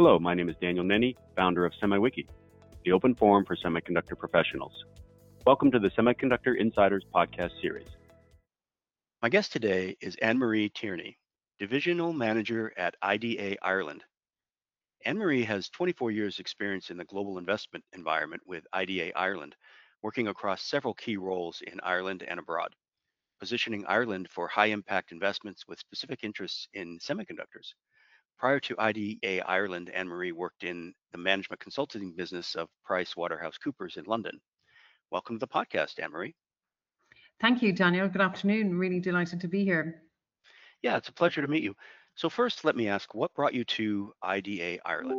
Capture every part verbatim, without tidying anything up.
Hello, my name is Daniel Nenny, founder of SemiWiki, the open forum for semiconductor professionals. Welcome to the Semiconductor Insiders podcast series. My guest today is Anne-Marie Tierney, Divisional Manager at I D A Ireland. Anne-Marie has twenty-four years experience in the global investment environment with I D A Ireland, working across several key roles in Ireland and abroad, positioning Ireland for high-impact investments with specific interests in semiconductors. Prior to I D A Ireland, Anne-Marie worked in the management consulting business of PricewaterhouseCoopers in London. Welcome to the podcast, Anne-Marie. Thank you, Daniel. Good afternoon. Really delighted to be here. Yeah, it's a pleasure to meet you. So first, let me ask, what brought you to I D A Ireland?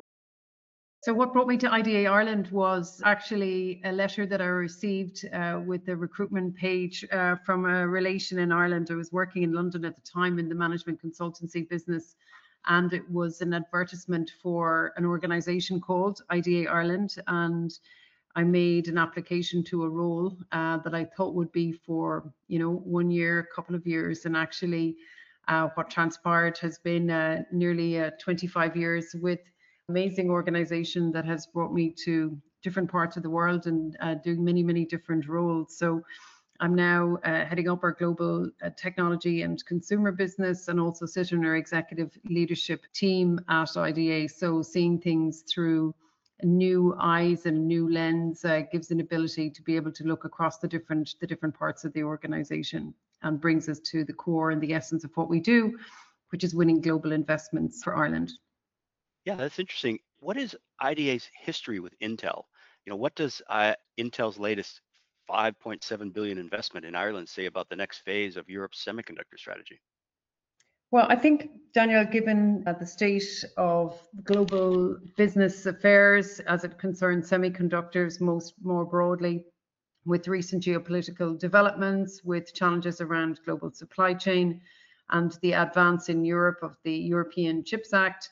So what brought me to I D A Ireland was actually a letter that I received uh, with the recruitment page uh, from a relation in Ireland. I was working in London at the time in the management consultancy business, and it was an advertisement for an organization called I D A Ireland, and I made an application to a role uh, that I thought would be for, you know, one year, couple of years, and actually uh, what transpired has been uh, nearly uh, twenty-five years with amazing organization that has brought me to different parts of the world and uh, doing many, many different roles. So I'm now uh, heading up our global uh, technology and consumer business, and also sit in our executive leadership team at I D A. So seeing things through new eyes and new lens uh, gives an ability to be able to look across the different the different parts of the organization, and brings us to the core and the essence of what we do, which is winning global investments for Ireland. Yeah, that's interesting. What is I D A's history with Intel? You know, what does uh, Intel's latest five point seven billion investment in Ireland say about the next phase of Europe's semiconductor strategy? Well, I think, Daniel, given uh, the state of global business affairs as it concerns semiconductors most more broadly, with recent geopolitical developments, with challenges around global supply chain, and the advance in Europe of the European Chips Act,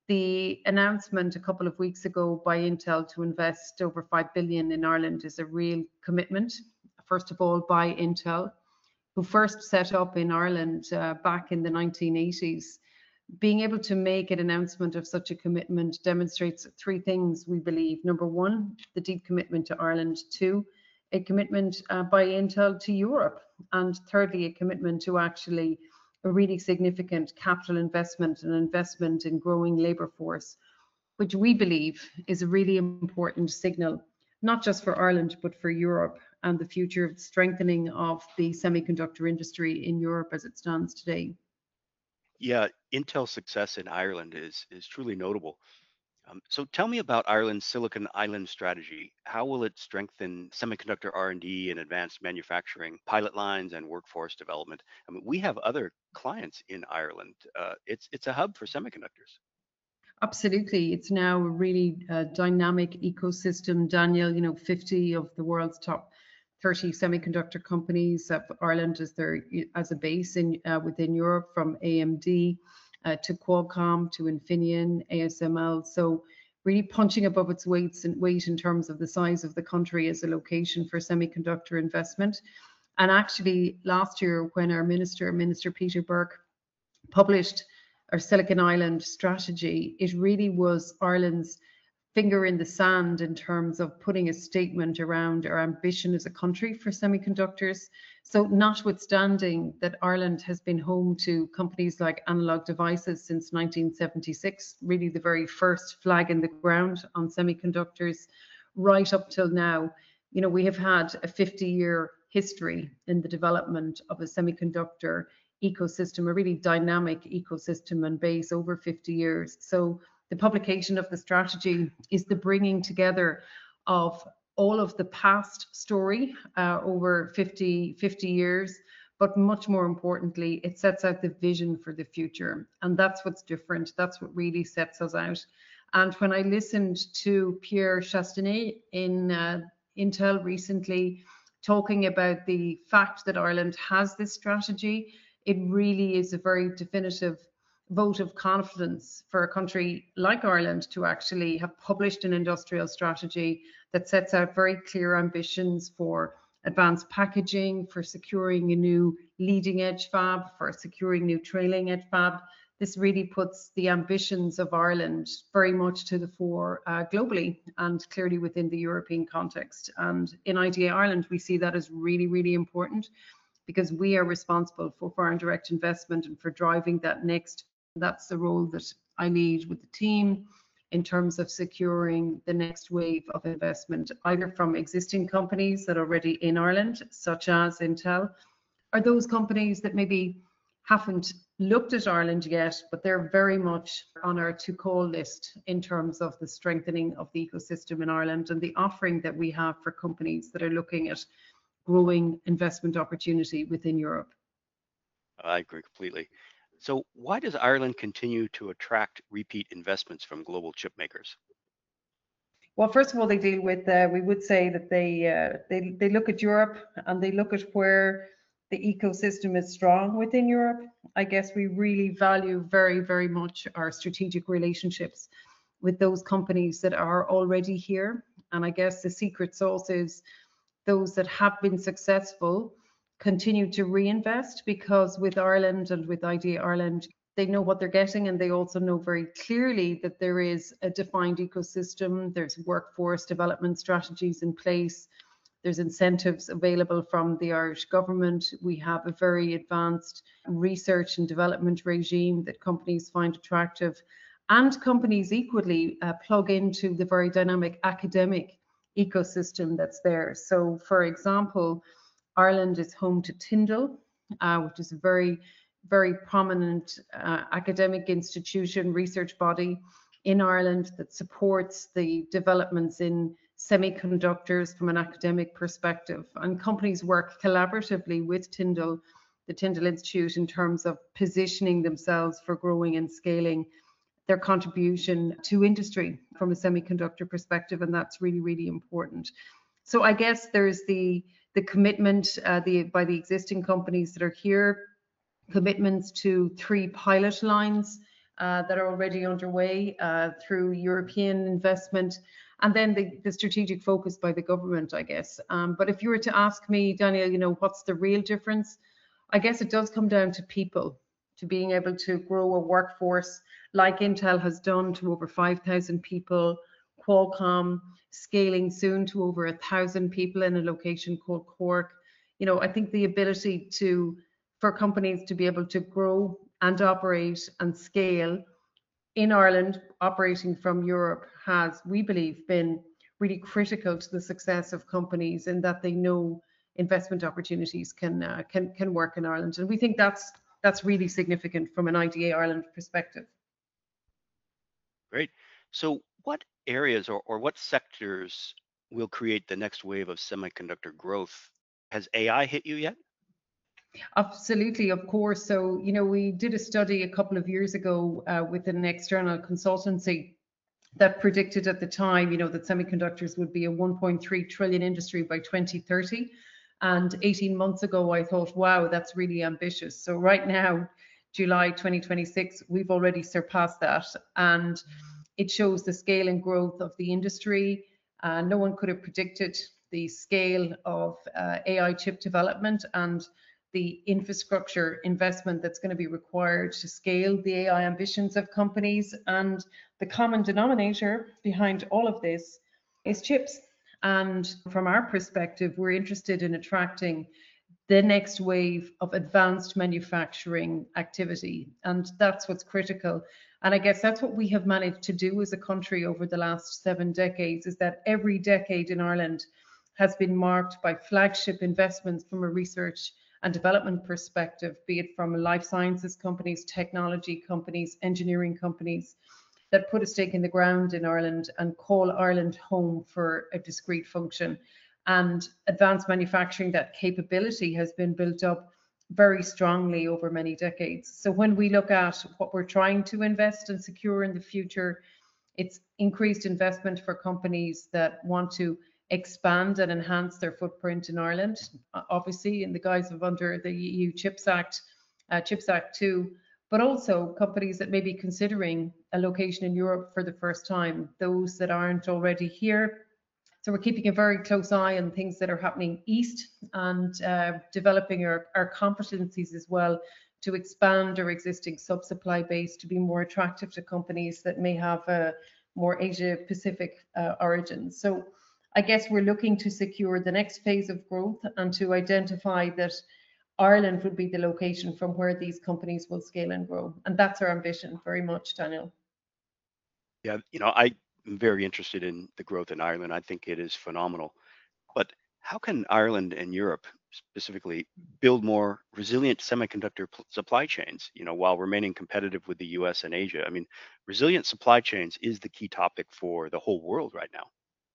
the announcement a couple of weeks ago by Intel to invest over five billion in Ireland is a real commitment, first of all, by Intel, who first set up in Ireland uh, back in the nineteen eighties. Being able to make an announcement of such a commitment demonstrates three things, we believe. Number one, the deep commitment to Ireland. Two, a commitment uh, by Intel to Europe. And thirdly, a commitment to actually a really significant capital investment and investment in growing labour force, which we believe is a really important signal, not just for Ireland, but for Europe and the future of strengthening of the semiconductor industry in Europe as it stands today. Yeah, Intel's success in Ireland is is truly notable. Um, so tell me about Ireland's Silicon Island strategy. How will it strengthen semiconductor R and D and advanced manufacturing, pilot lines, and workforce development? I mean, we have other clients in Ireland. Uh, it's it's a hub for semiconductors. Absolutely. It's now a really uh, dynamic ecosystem, Daniel. You know, fifty of the world's top thirty semiconductor companies have Ireland as their as a base in uh, within Europe, from A M D uh, to Qualcomm to Infineon, A S M L. So really punching above its weights and weight in terms of the size of the country as a location for semiconductor investment. And actually, last year, when our minister, Minister Peter Burke, published our Silicon Island strategy, it really was Ireland's finger in the sand in terms of putting a statement around our ambition as a country for semiconductors. So notwithstanding that Ireland has been home to companies like Analog Devices since nineteen seventy-six, really the very first flag in the ground on semiconductors, right up till now, you know, we have had a fifty year history in the development of a semiconductor ecosystem, a really dynamic ecosystem and base over fifty years. So the publication of the strategy is the bringing together of all of the past story uh, over fifty, fifty years, but much more importantly, it sets out the vision for the future. And that's what's different. That's what really sets us out. And when I listened to Pierre Chastanet in uh, Intel recently talking about the fact that Ireland has this strategy, it really is a very definitive vote of confidence for a country like Ireland to actually have published an industrial strategy that sets out very clear ambitions for advanced packaging, for securing a new leading edge fab, for securing new trailing edge fab, this really puts the ambitions of Ireland very much to the fore uh, globally and clearly within the European context. And in I D A Ireland, we see that as really, really important because we are responsible for foreign direct investment and for driving that next. That's the role that I lead with the team in terms of securing the next wave of investment, either from existing companies that are already in Ireland, such as Intel, or those companies that maybe haven't looked at Ireland yet, but they're very much on our to call list in terms of the strengthening of the ecosystem in Ireland and the offering that we have for companies that are looking at growing investment opportunity within Europe. I agree completely. So why does Ireland continue to attract repeat investments from global chip makers? Well, first of all, they deal with, uh, we would say that they, uh, they, they look at Europe and they look at where the ecosystem is strong within Europe. I guess we really value very, very much our strategic relationships with those companies that are already here. And I guess the secret sauce is those that have been successful continue to reinvest, because with Ireland and with I D A Ireland, they know what they're getting, and they also know very clearly that there is a defined ecosystem, there's workforce development strategies in place, there's incentives available from the Irish government. We have a very advanced research and development regime that companies find attractive, and companies equally uh, plug into the very dynamic academic ecosystem that's there. So for example, Ireland is home to Tyndall, uh, which is a very, very prominent uh, academic institution, research body in Ireland that supports the developments in semiconductors from an academic perspective. And companies work collaboratively with Tyndall, the Tyndall Institute, in terms of positioning themselves for growing and scaling their contribution to industry from a semiconductor perspective, and that's really, really important. So I guess there's the the commitment uh, the, by the existing companies that are here, commitments to three pilot lines uh, that are already underway uh, through European investment, and then the, the strategic focus by the government, I guess. Um, but if you were to ask me, Daniel, you know, what's the real difference? I guess it does come down to people, to being able to grow a workforce like Intel has done to over five thousand people, Qualcomm scaling soon to over a thousand people in a location called Cork. You know, I think the ability to for companies to be able to grow and operate and scale in Ireland, operating from Europe, has, we believe, been really critical to the success of companies, in that they know investment opportunities can uh, can can work in Ireland, and we think that's that's really significant from an I D A Ireland perspective. Great. So what areas or, or what sectors will create the next wave of semiconductor growth? Has A I hit you yet? Absolutely, of course. So, you know, we did a study a couple of years ago uh, with an external consultancy that predicted at the time, you know, that semiconductors would be a one point three trillion industry by twenty thirty. And eighteen months ago, I thought, wow, that's really ambitious. So right now, July twenty twenty-six, we've already surpassed that. And it shows the scale and growth of the industry. Uh, no one could have predicted the scale of uh, A I chip development and the infrastructure investment that's going to be required to scale the A I ambitions of companies. And the common denominator behind all of this is chips. And from our perspective, we're interested in attracting the next wave of advanced manufacturing activity. And that's what's critical. And I guess that's what we have managed to do as a country over the last seven decades, is that every decade in Ireland has been marked by flagship investments from a research and development perspective, be it from life sciences companies, technology companies, engineering companies, that put a stake in the ground in Ireland and call Ireland home for a discrete function. And advanced manufacturing, that capability has been built up very strongly over many decades. So when we look at what we're trying to invest and secure in the future, it's increased investment for companies that want to expand and enhance their footprint in Ireland, obviously in the guise of under the E U CHIPS Act, uh, CHIPS Act two, but also companies that may be considering a location in Europe for the first time, those that aren't already here. So we're keeping a very close eye on things that are happening east, and uh, developing our, our competencies as well to expand our existing sub-supply base to be more attractive to companies that may have a more Asia Pacific uh, origins. So I guess we're looking to secure the next phase of growth and to identify that Ireland would be the location from where these companies will scale and grow. And that's our ambition very much, Daniel. Yeah, you know, I'm very interested in the growth in Ireland. I think it is phenomenal. But how can Ireland and Europe specifically build more resilient semiconductor pl- supply chains, you know, while remaining competitive with the U S and Asia? I mean, resilient supply chains is the key topic for the whole world right now.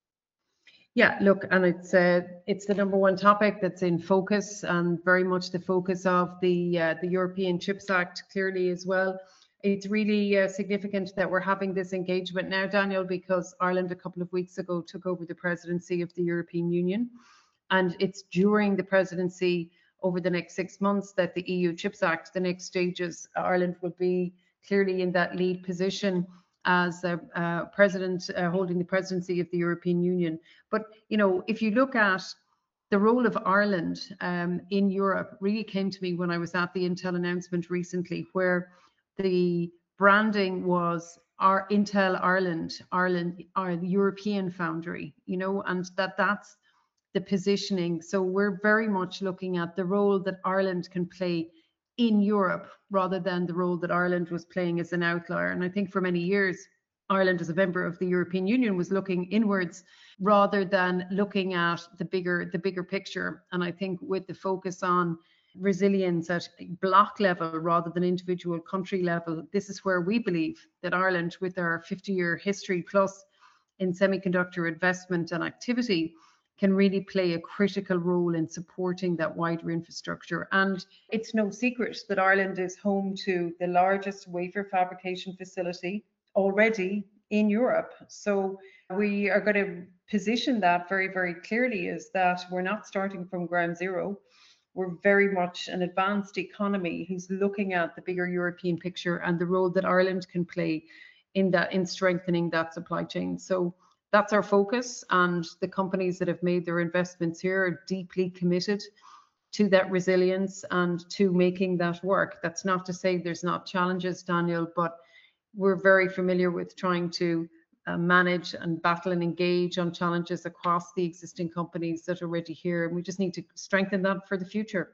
Yeah, look, and it's uh, it's the number one topic that's in focus, and very much the focus of the uh, the European Chips Act clearly as well. It's really uh, significant that we're having this engagement now, Daniel, because Ireland a couple of weeks ago took over the presidency of the European Union, and it's during the presidency over the next six months that the E U Chips Act, the next stages, Ireland will be clearly in that lead position as a, uh, president uh, holding the presidency of the European Union. But, you know, if you look at the role of Ireland um, in Europe, really came to me when I was at the Intel announcement recently, where the branding was our Intel Ireland, Ireland, our European foundry, you know, and that that's the positioning. So we're very much looking at the role that Ireland can play in Europe rather than the role that Ireland was playing as an outlier. And I think for many years, Ireland as a member of the European Union was looking inwards rather than looking at the bigger the bigger picture. And I think with the focus on resilience at block level rather than individual country level, this is where we believe that Ireland, with our fifty-year history plus in semiconductor investment and activity, can really play a critical role in supporting that wider infrastructure. And it's no secret that Ireland is home to the largest wafer fabrication facility already in Europe. So we are going to position that very, very clearly, is that we're not starting from ground zero. We're very much an advanced economy who's looking at the bigger European picture and the role that Ireland can play in that, in strengthening that supply chain. So that's our focus, and the companies that have made their investments here are deeply committed to that resilience and to making that work. That's not to say there's not challenges, Daniel, but we're very familiar with trying to uh, manage and battle and engage on challenges across the existing companies that are already here, and we just need to strengthen that for the future.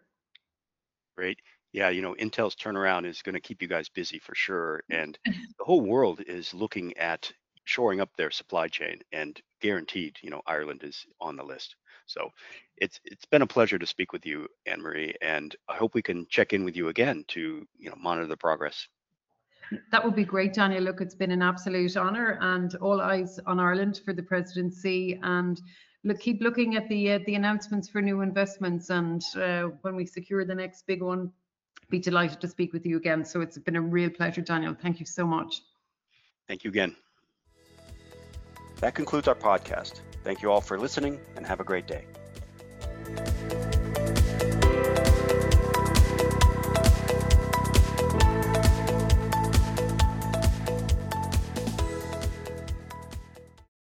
Great. Yeah, you know, Intel's turnaround is going to keep you guys busy for sure. And the whole world is looking at shoring up their supply chain, and guaranteed, you know, Ireland is on the list. So it's it's been a pleasure to speak with you, Anne-Marie, and I hope we can check in with you again to, you know, monitor the progress. That would be great, Daniel. Look, it's been an absolute honour, and all eyes on Ireland for the presidency. And look, keep looking at the uh, the announcements for new investments, and uh, when we secure the next big one, be delighted to speak with you again. So it's been a real pleasure, Daniel. Thank you so much. Thank you again. That concludes our podcast. Thank you all for listening, and have a great day.